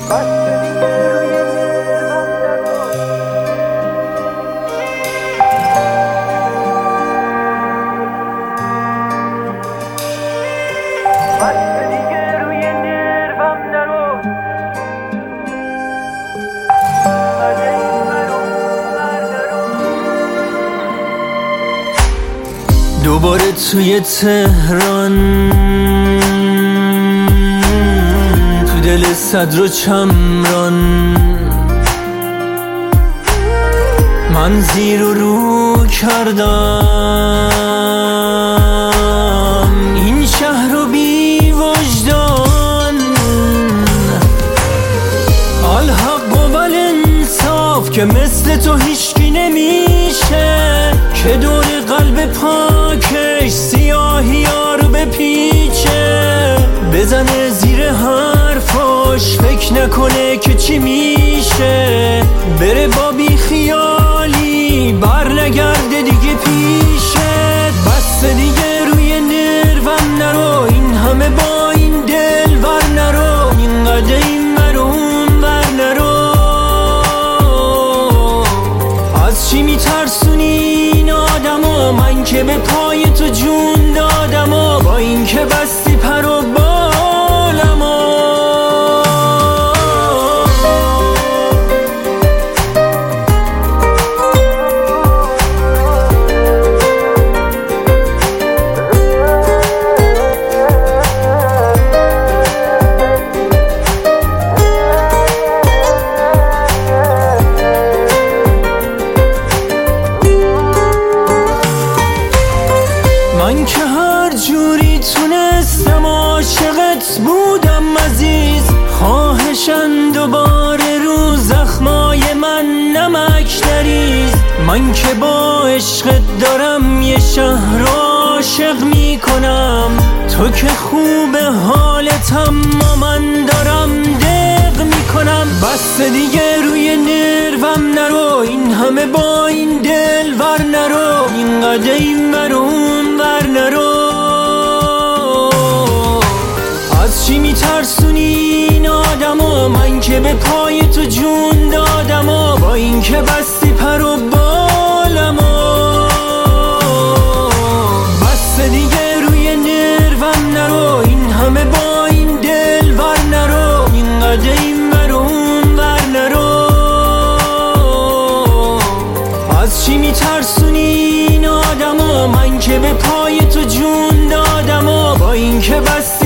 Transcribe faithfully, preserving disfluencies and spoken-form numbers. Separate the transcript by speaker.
Speaker 1: دوباره توی تهران، تو دل صدر و چمران، من زیر و رو کردم این شهر رو بی وجدان. الحق و الانصاف که مثل تو هیچکی نمیشه، که دور قلب پاکش سیاهی ها رو بپیچه، بزنه زیر حرفاش فکر نکنه که چی میشه، بره با بی خیالی بر نگرده دیگه پیشه. بس دیگه روی نروم نرو، این همه با این دل ور نرو، اینقدر این مرون ور نرو. از چی میترسونی این آدمو؟ من که به پای تو جون دادم و با این که بستی پر و بالمو. من که هر جوری تونستم عاشقت بودم عزیز، خواهشن دوباره رو زخمای من نمک نریز. من که با عشقت دارم یه شهر عاشق میکنم، تو که خوب حالتم ما من دارم دق میکنم. بس دیگه روی نروم نرو، این همه با این دل ور نرو، اینقدر این مرون ور نرو. از چی میترسونی این آدمو؟ من که به پای تو جون دادم و با این که بستی پر و بالمو. بس دیگه روی نروم نرو، این همه با این دل ور نرو، اینقدر این مرون ور نرو. از چی میترسونی این آدمو؟ من که به پای تو جون دادم و با این که بستی